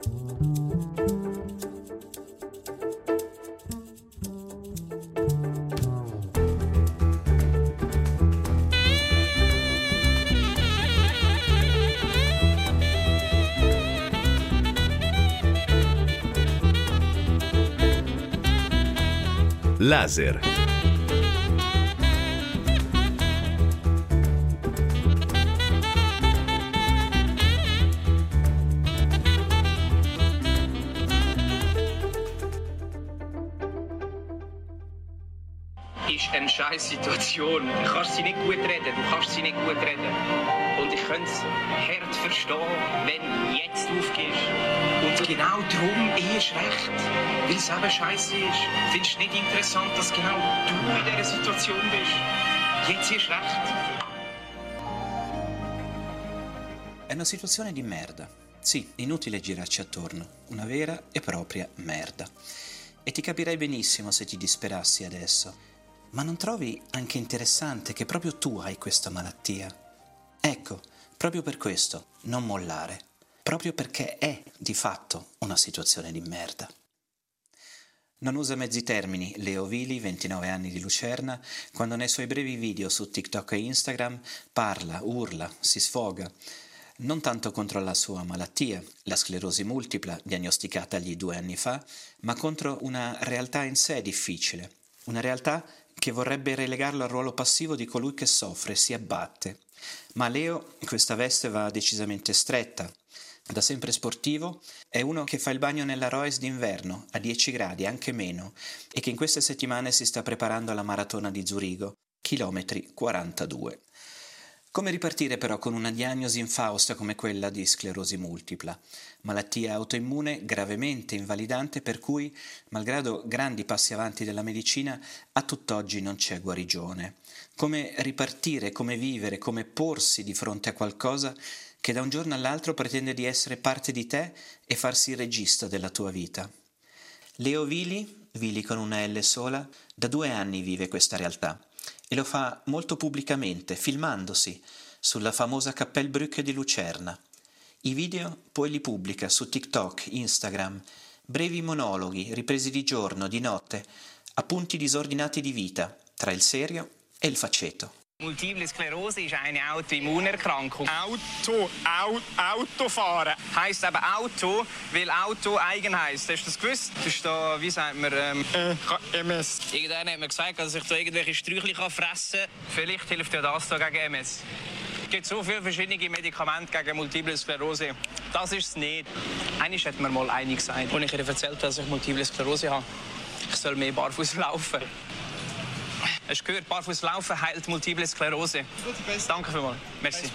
Laser. Ist eine scheiß Situation. Du kannst sie nicht gut reden, Und ich könnte es hart verstehen, wenn du jetzt aufgehst. Und genau darum ist recht. Weil es eben scheiße ist. Findest du nicht interessant, dass genau du in dieser Situation bist? Jetzt ist recht. È una situazione di merda. Sì, inutile girarci attorno. Una vera e propria merda. E ti capirei benissimo se ti disperassi adesso. Ma non trovi anche interessante che proprio tu hai questa malattia? Ecco, proprio per questo, non mollare. Proprio perché è, di fatto, una situazione di merda. Non usa mezzi termini, Leo Vili, 29 anni di Lucerna, quando nei suoi brevi video su TikTok e Instagram parla, urla, si sfoga. Non tanto contro la sua malattia, la sclerosi multipla, diagnosticatagli 2 anni fa, ma contro una realtà in sé difficile. Una realtà che vorrebbe relegarlo al ruolo passivo di colui che soffre, si abbatte. Ma a Leo questa veste va decisamente stretta. Da sempre sportivo, è uno che fa il bagno nella Royce d'inverno, a 10 gradi, anche meno, e che in queste settimane si sta preparando alla maratona di Zurigo, chilometri 42. Come ripartire però con una diagnosi infausta come quella di sclerosi multipla, malattia autoimmune gravemente invalidante per cui, malgrado grandi passi avanti della medicina, a tutt'oggi non c'è guarigione. Come ripartire, come vivere, come porsi di fronte a qualcosa che da un giorno all'altro pretende di essere parte di te e farsi il regista della tua vita. Leo Vili, Vili con una L sola, da 2 anni vive questa realtà e lo fa molto pubblicamente, filmandosi sulla famosa Kappelbrücke di Lucerna. I video poi li pubblica su TikTok, Instagram, brevi monologhi ripresi di giorno, di notte, appunti disordinati di vita, tra il serio e il faceto. Multiple Sklerose ist eine Autoimmunerkrankung. Autofahren. Heisst eben Auto, weil Auto eigen heisst. Hast du das gewusst? Das ist da, wie sagt man, MS. Irgendeiner hat mir gesagt, dass ich da irgendwelche Sträuchchen fressen kann. Vielleicht hilft ja das da gegen MS. Es gibt so viele verschiedene Medikamente gegen Multiple Sklerose. Das ist es nicht. Eigentlich hat mir mal eine gesagt, als ich ihr erzählt habe, dass ich Multiple Sklerose habe. Ich soll mehr barfuß laufen. Hast du gehört, barfuß laufen heilt Multiple Sklerose. Danke vielmals. Merci.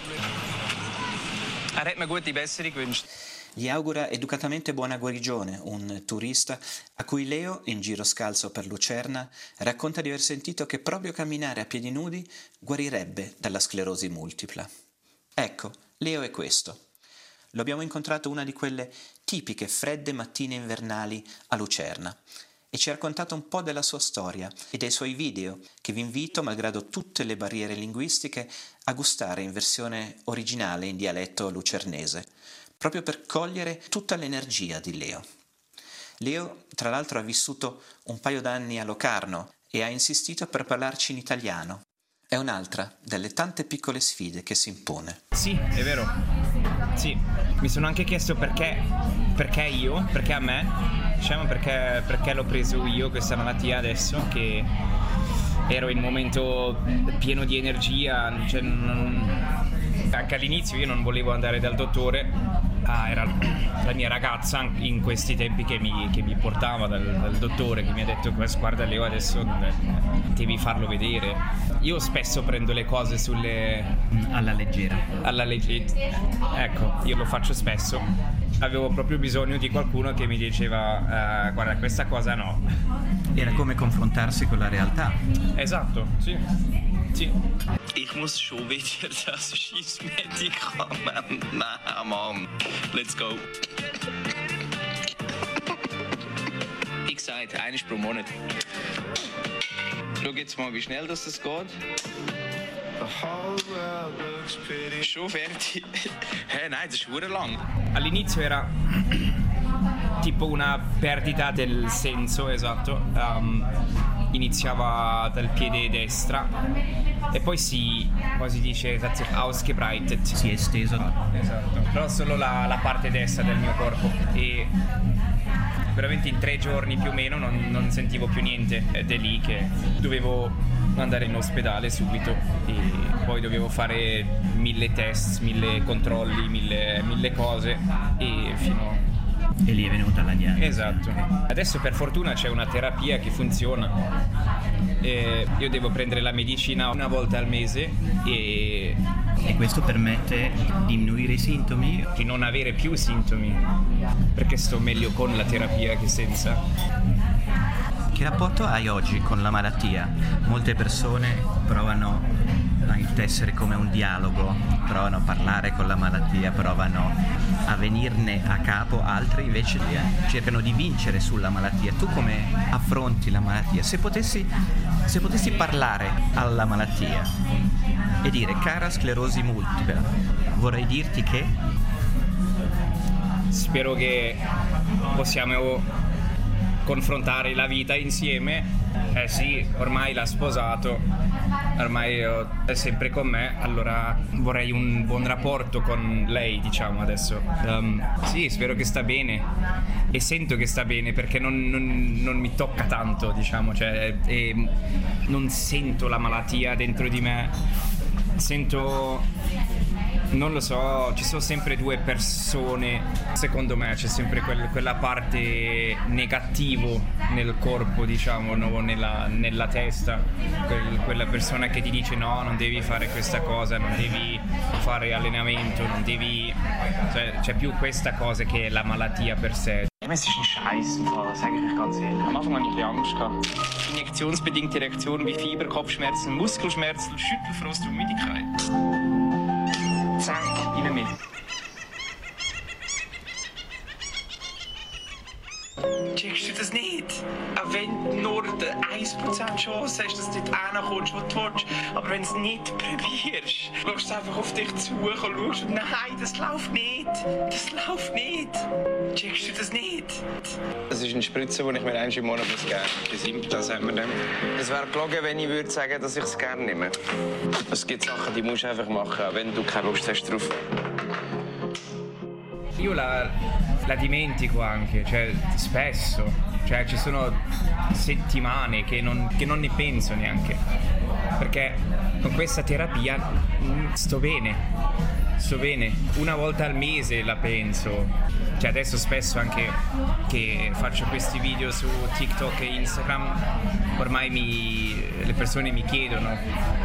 Er hat mir gute Besserung gewünscht. Gli augura educatamente buona guarigione un turista a cui Leo, in giro scalzo per Lucerna, racconta di aver sentito che proprio camminare a piedi nudi guarirebbe dalla sclerosi multipla. Ecco, Leo è questo. Lo abbiamo incontrato una di quelle tipiche fredde mattine invernali a Lucerna e ci ha raccontato un po' della sua storia e dei suoi video, che vi invito, malgrado tutte le barriere linguistiche, a gustare in versione originale in dialetto lucernese, proprio per cogliere tutta l'energia di Leo. Leo, tra l'altro, ha vissuto un paio d'anni a Locarno e ha insistito per parlarci in italiano. È un'altra delle tante piccole sfide che si impone. Sì, è vero. Sì, mi sono anche chiesto perché io, perché a me, diciamo perché l'ho preso io questa malattia adesso che ero in un momento pieno di energia, cioè anche all'inizio io non volevo andare dal dottore. Era la mia ragazza in questi tempi che mi portava dal dottore, che mi ha detto: guarda Leo, adesso devi farlo vedere. Io spesso prendo le cose alla leggera. Ecco, io lo faccio spesso. Avevo proprio bisogno di qualcuno che mi diceva guarda, questa cosa no. Era come confrontarsi con la realtà. Esatto, sì. Ich muss schon wieder das Scheiß-Medikament nehmen, Mann. Let's go. Wie gesagt, eines pro Monat. Schau jetzt mal, wie schnell das geht. Schon fertig. Hey, nein, das ist verdammt lang. All'inizio era tipo una perdita del senso, esatto. Iniziava dal piede destra e poi come si dice, ausgebreitet, Si è esteso. esatto, però solo la parte destra del mio corpo, e veramente in 3 giorni più o meno non sentivo più niente, ed è lì che dovevo andare in ospedale subito, e poi dovevo fare 1000 test, 1000 controlli, 1000 cose, e fino... E lì è venuta la diagnosi. Esatto. Adesso per fortuna c'è una terapia che funziona. Io devo prendere la medicina una volta al mese e questo permette di diminuire i sintomi? di non avere più sintomi, perché sto meglio con la terapia che senza. Che rapporto hai oggi con la malattia? Molte persone provano a intessere come un dialogo, provano a parlare con la malattia, provano a venirne a capo, altri invece cercano di vincere sulla malattia. Tu come affronti la malattia? Se potessi parlare alla malattia e dire: cara sclerosi multipla, vorrei dirti che... Spero che possiamo confrontare la vita insieme. Sì, ormai l'ha sposato, ormai è sempre con me, allora vorrei un buon rapporto con lei, diciamo, adesso. Sì, spero che sta bene, e sento che sta bene, perché non mi tocca tanto, diciamo, cioè, e non sento la malattia dentro di me, sento... Non lo so, ci sono sempre 2 persone, secondo me c'è sempre quella parte negativo nel corpo, diciamo, no? nella testa, quella persona che ti dice no, non devi fare questa cosa, non devi fare allenamento, non devi... Cioè, c'è più questa cosa che la malattia per sé. Es ist ein Scheiß, sage ich euch ganz ehrlich. Am Anfang hatte ich ein bisschen Angst. Injektionsbedingte Reaktionen wie Fieber, Kopfschmerzen, Muskelschmerzen, Schüttelfrost und Müdigkeit. Zack, rein mit. Checkst du das nicht? Auch wenn du nur 1% Chance hast, dass du dort hinkommst, wo du willst. Aber wenn du es nicht probierst, schaust du einfach auf dich zu und schaust, nein, das läuft nicht. Das läuft nicht. Checkst du das nicht? Das ist eine Spritze, die ich mir einmal im Monat gerne Gesimpta, sagt man dem. Es wäre gelogen, wenn ich würde sagen, dass ich es gerne nehme. Es gibt Sachen, die musst du einfach machen, auch wenn du keine Lust hast drauf. Io la dimentico anche, cioè spesso, cioè ci sono settimane che non ne penso neanche, perché con questa terapia sto bene, una volta al mese la penso, cioè adesso spesso anche che faccio questi video su TikTok e Instagram, ormai le persone mi chiedono.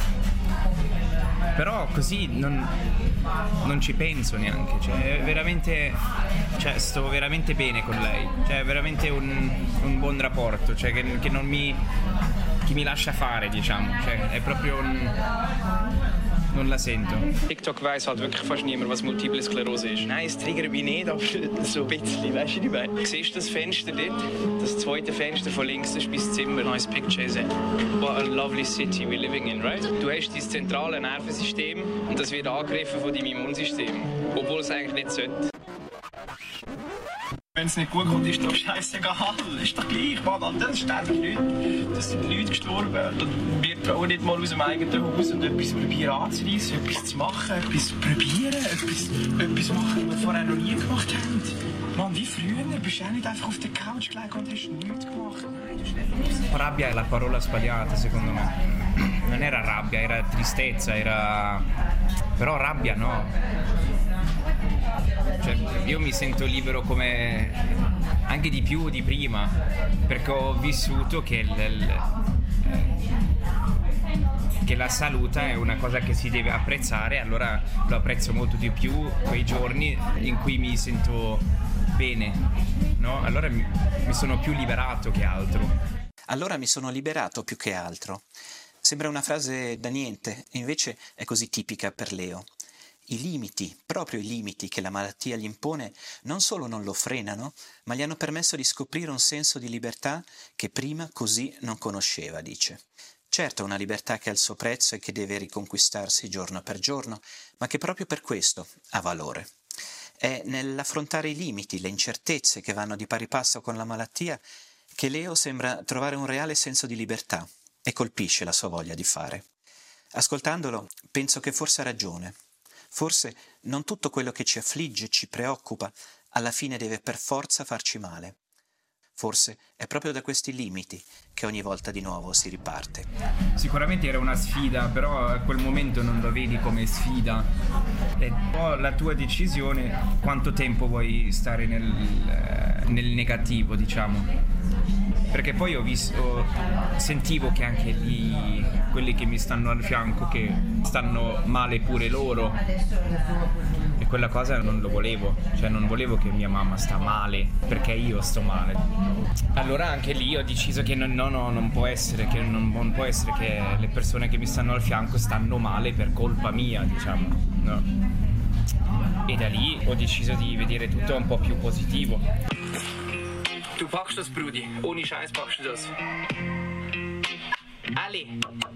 Però così non ci penso neanche, cioè veramente, cioè sto veramente bene con lei, cioè veramente un buon rapporto, cioè che non mi lascia fare, diciamo, cioè è proprio non la sento. TikTok weiss halt wirklich fast niemand, was Multiple Sklerose ist. Nein, es triggert mich nicht, aber so ein bisschen, weißt du, was ich meine? Siehst du das Fenster dort? Das zweite Fenster von links, das ist mein Zimmer. Nice picture, is it? What a lovely city we're living in, right? Du hast dein zentrale Nervensystem und das wird angegriffen von deinem Immunsystem, obwohl es eigentlich nicht sollte. Wenn es nicht gut kommt, ist doch scheißegal. Ist doch gleich, Mann. Dann sterben Leute. Das sind Leute gestorben. Und wir trauen nicht mal aus dem eigenen Haus und etwas probieren anzureissen, etwas zu machen, etwas probieren, etwas machen, was wir vorher noch nie gemacht haben. Mann, wie früher. Bist du auch nicht einfach auf der Couch gelegen und hast nichts gemacht? Nein, du hast nicht. Rabbia è la parola sbagliata, secondo me. Non era rabbia, era tristezza, era... Però rabbia no. Cioè, io mi sento libero come anche di più di prima, perché ho vissuto che la salute è una cosa che si deve apprezzare, allora lo apprezzo molto di più quei giorni in cui mi sento bene, no? Allora mi sono più liberato che altro. Allora mi sono liberato più che altro. Sembra una frase da niente, e invece è così tipica per Leo. I limiti, proprio i limiti che la malattia gli impone, non solo non lo frenano, ma gli hanno permesso di scoprire un senso di libertà che prima così non conosceva, dice. Certo, una libertà che ha il suo prezzo e che deve riconquistarsi giorno per giorno, ma che proprio per questo ha valore. È nell'affrontare i limiti, le incertezze che vanno di pari passo con la malattia che Leo sembra trovare un reale senso di libertà e colpisce la sua voglia di fare. Ascoltandolo, penso che forse ha ragione. Forse non tutto quello che ci affligge, ci preoccupa, alla fine deve per forza farci male. Forse è proprio da questi limiti che ogni volta di nuovo si riparte. Sicuramente era una sfida, però a quel momento non lo vedi come sfida. E poi la tua decisione, quanto tempo vuoi stare nel negativo, diciamo. Perché poi sentivo che anche lì quelli che mi stanno al fianco che stanno male pure loro, e quella cosa non lo volevo, cioè non volevo che mia mamma sta male perché io sto male. Allora anche lì ho deciso che non può essere che non può essere che le persone che mi stanno al fianco stanno male per colpa mia, diciamo, no. E da lì ho deciso di vedere tutto un po' più positivo. Du packst das, Brudi. Ohne Scheiß packst du das. Ali.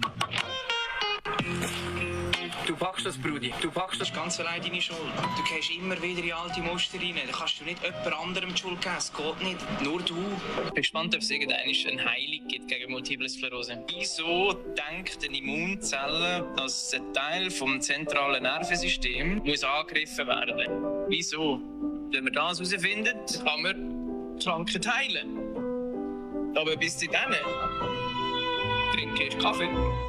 Du packst das, Brudi. Du packst das ganz allein deine Schuld. Du gehst immer wieder in alte Muster rein. Da kannst du nicht jemand anderem die Schuld geben. Es geht nicht. Nur du. Ich bin gespannt, ob es irgendeine Heilung gibt gegen Multiple Sklerose. Wieso denkt eine Immunzelle, dass ein Teil vom zentralen Nervensystem muss angegriffen werden? Wieso? Wenn man das herausfindet, kann man Krankheit heilen. Aber bis zu dann trinke ich Kaffee.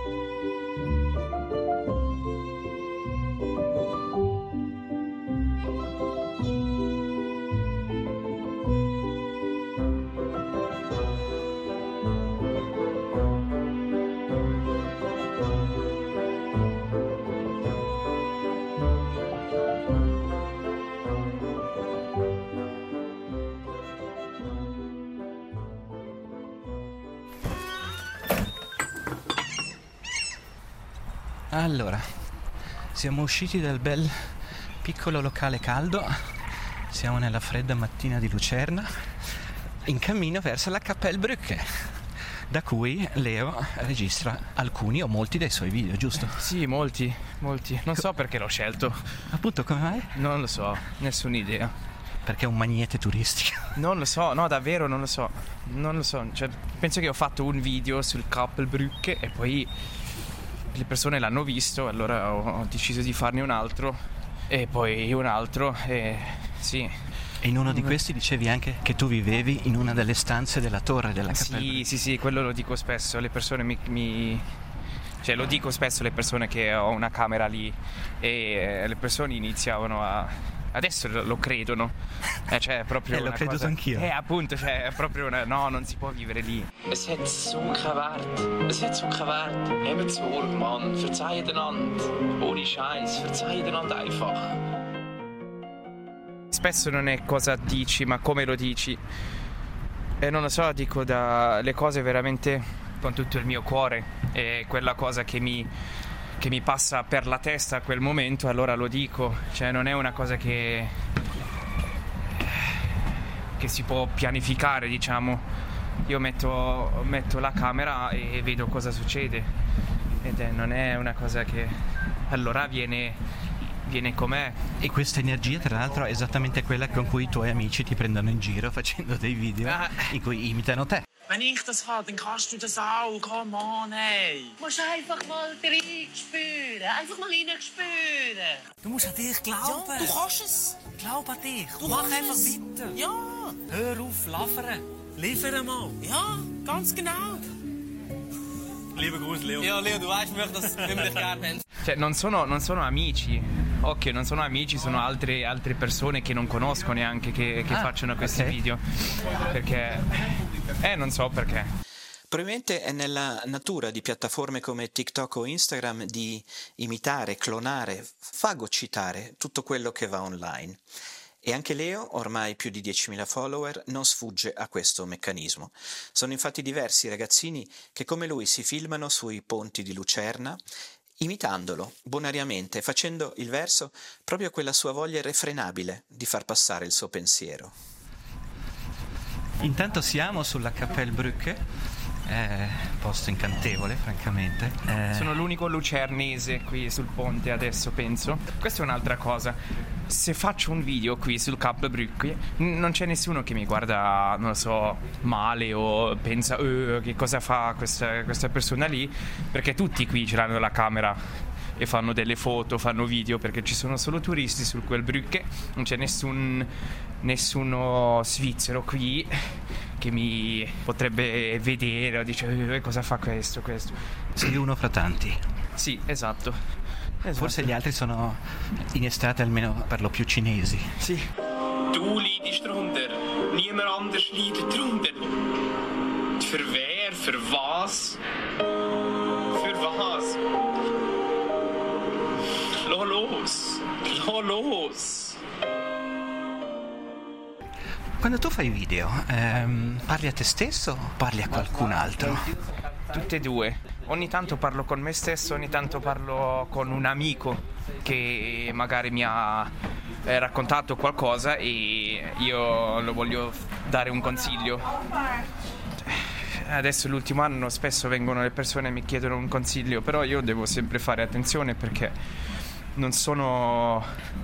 Allora, siamo usciti dal bel piccolo locale caldo, siamo nella fredda mattina di Lucerna, in cammino verso la Kapellbrücke, da cui Leo registra alcuni o molti dei suoi video, giusto? Sì, molti. Non so perché l'ho scelto. Appunto, come mai? Non lo so, nessuna idea. Perché è un magnete turistico. Non lo so, no, davvero non lo so. Cioè, penso che ho fatto un video sul Kapellbrücke e poi le persone l'hanno visto, allora ho deciso di farne un altro e poi un altro e sì. E in uno di questi dicevi anche che tu vivevi in una delle stanze della torre della Kapellbrücke. Sì, quello lo dico spesso, le persone cioè lo dico spesso alle persone che ho una camera lì e le persone iniziavano adesso lo credono, cioè è proprio l'ho creduto cosa, anch'io. Appunto, cioè è proprio no, non si può vivere lì. Es hat so keinen Wert. Es hat so keinen Wert. Eben zu, Mann. Verzeiht einander. Ohne Scheiß. Verzeiht einander einfach. Spesso non è cosa dici, ma come lo dici. E non lo so, dico le cose veramente con tutto il mio cuore. E quella cosa che mi passa per la testa a quel momento, allora lo dico, cioè non è una cosa che si può pianificare, diciamo. Io metto la camera e vedo cosa succede ed non è una cosa che allora viene com'è. E questa energia tra l'altro è esattamente quella con cui i tuoi amici ti prendono in giro facendo dei video in cui imitano te. Wenn ich das habe, dann kannst du das auch. Come on, hey. Du musst einfach mal reinspüren. Einfach mal reinspüren. Du musst an dich glauben. Ja, du kannst es. Glaub an dich. Du Mach kannst einfach es. weiter. Ja. Hör auf, labern. Liefer mal. Ja, ganz genau. Lieber Gruß, Leo. Ja, Leo, du weißt, wir dich gerne haben. Cioè non sono amici. Ok, non sono amici, sono altre persone che non conosco neanche che facciano questi video. Perché non so perché. Probabilmente è nella natura di piattaforme come TikTok o Instagram di imitare, clonare, fagocitare tutto quello che va online. E anche Leo, ormai più di 10.000 follower, non sfugge a questo meccanismo. Sono infatti diversi ragazzini che come lui si filmano sui ponti di Lucerna, imitandolo bonariamente, facendo il verso proprio quella sua voglia irrefrenabile di far passare il suo pensiero. Intanto siamo sulla Kapellbrücke, posto incantevole francamente. Sono l'unico lucernese qui sul ponte adesso, penso. Questa è un'altra cosa. se faccio un video qui sul Kapellbrücke non c'è nessuno che mi guarda, non lo so, male o pensa che cosa fa questa persona lì, perché tutti qui ce l'hanno la camera e fanno delle foto, fanno video, perché ci sono solo turisti su quel Brücke, non c'è nessuno svizzero qui che mi potrebbe vedere o dice cosa fa questo. Sei uno fra tanti. Sì, esatto. Forse gli altri sono in estate almeno per lo più cinesi. Sì. Du leidest drunter. Niemand anders leidet drunter. Für wer? Für was? Für was? Los. Quando tu fai video, parli a te stesso o parli a qualcun altro? Tutte e due. Ogni tanto parlo con me stesso, ogni tanto parlo con un amico che magari mi ha raccontato qualcosa e io lo voglio dare un consiglio. Adesso l'ultimo anno spesso vengono le persone e mi chiedono un consiglio, però io devo sempre fare attenzione perché non sono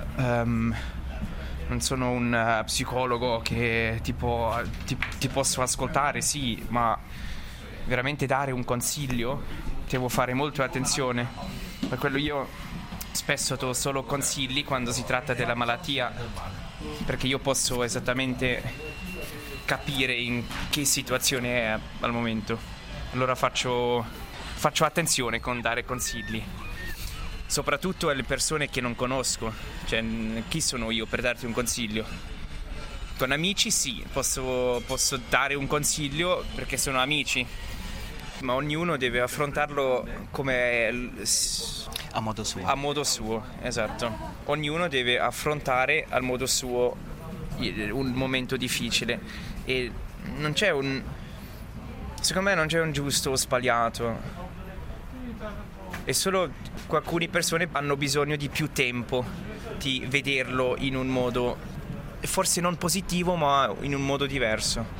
un psicologo che ti posso ascoltare, sì, ma veramente dare un consiglio devo fare molto attenzione. Per quello io spesso do solo consigli quando si tratta della malattia, perché io posso esattamente capire in che situazione è al momento. Allora faccio attenzione con dare consigli, soprattutto alle persone che non conosco. Cioè, chi sono io per darti un consiglio? Con amici sì, posso dare un consiglio perché sono amici, ma ognuno deve affrontarlo come a modo suo, esatto. Ognuno deve affrontare al modo suo un momento difficile e secondo me non c'è un giusto o sbagliato, e solo alcune persone hanno bisogno di più tempo di vederlo in un modo forse non positivo, ma in un modo diverso.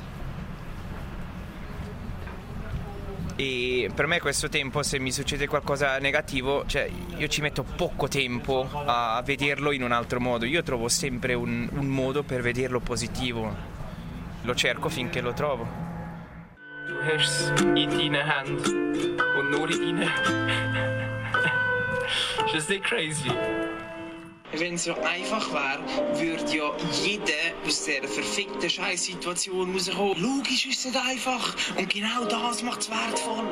E per me questo tempo, se mi succede qualcosa negativo, cioè io ci metto poco tempo a vederlo in un altro modo. Io trovo sempre un modo per vederlo positivo, lo cerco finché lo trovo. Du hast es in deinen Händen und nur in deinen. Ist das nicht crazy? Wenn es so einfach wäre, würde ja jeder aus dieser verfickten Scheiß-Situation rauskommen. Logisch ist es nicht einfach und genau das macht es wertvoll.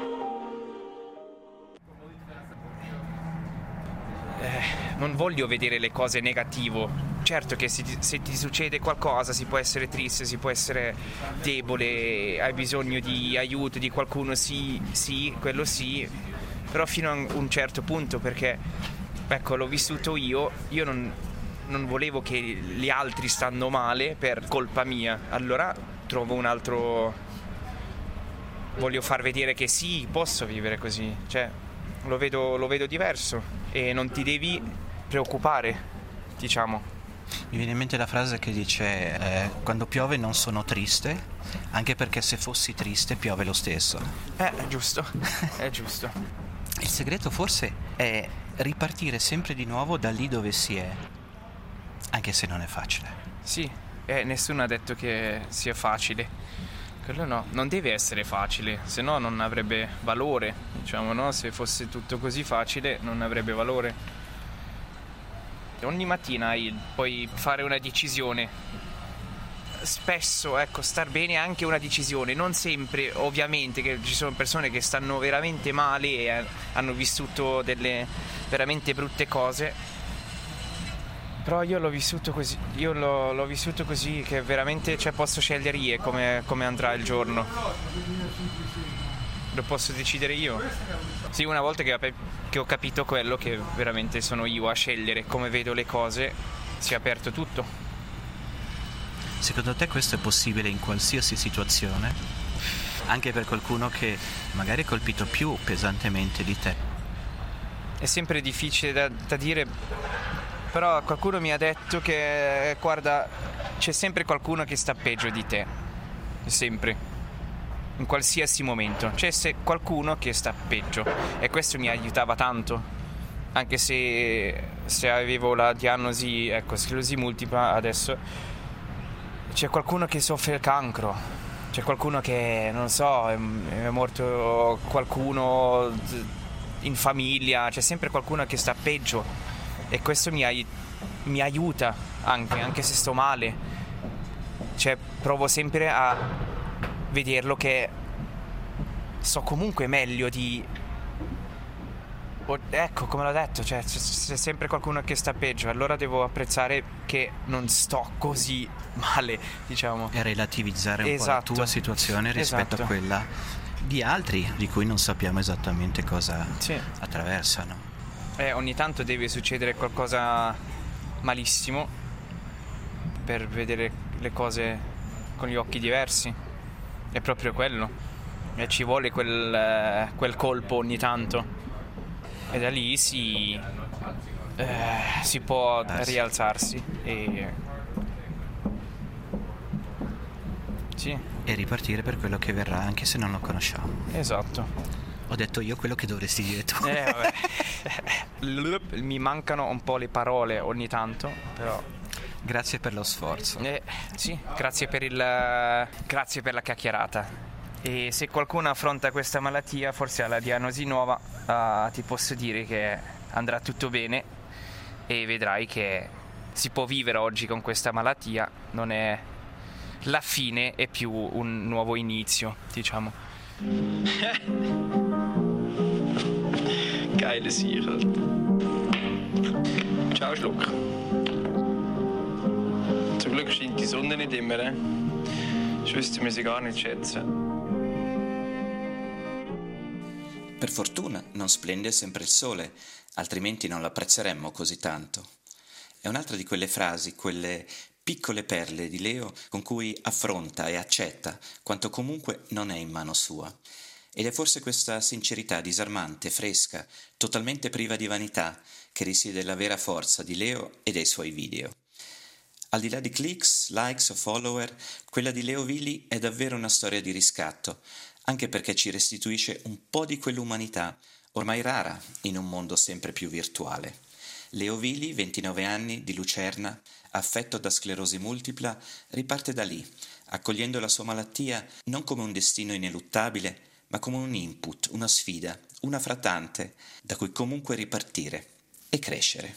Non voglio vedere le cose negativo. Certo che se ti succede qualcosa si può essere triste, si può essere debole, hai bisogno di aiuto di qualcuno, sì, quello sì, però fino a un certo punto, perché ecco, l'ho vissuto io non volevo che gli altri stanno male per colpa mia, allora trovo un altro, voglio far vedere che sì, posso vivere così, cioè lo vedo diverso e non ti devi preoccupare, diciamo. Mi viene in mente la frase che dice quando piove non sono triste, anche perché se fossi triste piove lo stesso. È giusto. Il segreto forse è ripartire sempre di nuovo da lì dove si è, anche se non è facile. Sì, nessuno ha detto che sia facile. Quello no, non deve essere facile, se no non avrebbe valore, diciamo, no? Se fosse tutto così facile non avrebbe valore. Ogni mattina puoi fare una decisione. Spesso, ecco, star bene è anche una decisione, non sempre, ovviamente, che ci sono persone che stanno veramente male e hanno vissuto delle veramente brutte cose. Però io l'ho vissuto così, l'ho vissuto così che veramente, cioè, posso scegliere io come andrà il giorno. Lo posso decidere io. Sì, una volta che ho capito quello, che veramente sono io a scegliere come vedo le cose, si è aperto tutto. Secondo te questo è possibile in qualsiasi situazione? Anche per qualcuno che magari è colpito più pesantemente di te? È sempre difficile da dire, però qualcuno mi ha detto che, guarda, c'è sempre qualcuno che sta peggio di te. Sempre. In qualsiasi momento c'è qualcuno che sta peggio, e questo mi aiutava tanto, anche se avevo la diagnosi, sclerosi multipla, adesso c'è qualcuno che soffre il cancro, c'è qualcuno che, non so, è morto qualcuno in famiglia, c'è sempre qualcuno che sta peggio, e questo mi aiuta anche se sto male, cioè provo sempre a vederlo che sto comunque meglio di... Ecco, come l'ho detto, cioè c'è sempre qualcuno che sta peggio, allora devo apprezzare che non sto così male, diciamo. E relativizzare un po' la tua situazione rispetto a quella di altri di cui non sappiamo esattamente cosa attraversano. Ogni tanto deve succedere qualcosa malissimo per vedere le cose con gli occhi diversi, è proprio quello, e ci vuole quel colpo ogni tanto. E da lì si può rialzarsi e ripartire per quello che verrà, anche se non lo conosciamo. Esatto. Ho detto io quello che dovresti dire tu. Vabbè. Mi mancano un po' le parole ogni tanto, però grazie per lo sforzo. Grazie per la chiacchierata. E se qualcuno affronta questa malattia, forse ha la diagnosi nuova, ti posso dire che andrà tutto bene e vedrai che si può vivere oggi con questa malattia, non è la fine, è più un nuovo inizio, diciamo. Geile Sieg, Ciao Schluck. Zum Glück scheint die Sonne nicht immer, Ich wüsste mir sie gar nicht schätzen. Per fortuna non splende sempre il sole, altrimenti non l'apprezzeremmo così tanto. È un'altra di quelle frasi, quelle piccole perle di Leo con cui affronta e accetta quanto comunque non è in mano sua. Ed è forse questa sincerità disarmante, fresca, totalmente priva di vanità, che risiede nella vera forza di Leo e dei suoi video. Al di là di clicks, likes o follower, quella di Leo Vili è davvero una storia di riscatto, anche perché ci restituisce un po' di quell'umanità, ormai rara in un mondo sempre più virtuale. Leo Vili, 29 anni, di Lucerna, affetto da sclerosi multipla, riparte da lì, accogliendo la sua malattia non come un destino ineluttabile, ma come un input, una sfida, una fra tante, da cui comunque ripartire e crescere.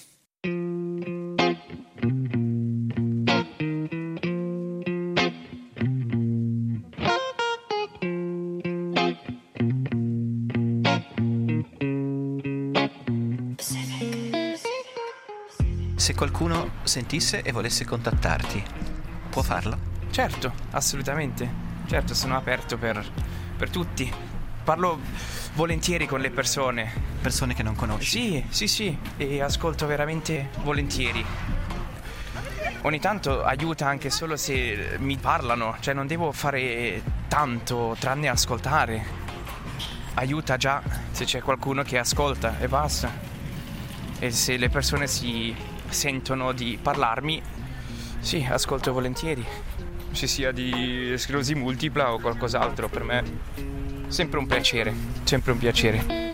Se qualcuno sentisse e volesse contattarti, può farlo? Certo, assolutamente. Certo, sono aperto per tutti. Parlo volentieri con le persone. Persone che non conosci? Sì, e ascolto veramente volentieri. Ogni tanto aiuta anche solo se mi parlano, cioè non devo fare tanto tranne ascoltare. Aiuta già se c'è qualcuno che ascolta e basta. E se le persone si sentono di parlarmi, sì, ascolto volentieri, se sia di sclerosi multipla o qualcos'altro. Per me sempre un piacere, sempre un piacere.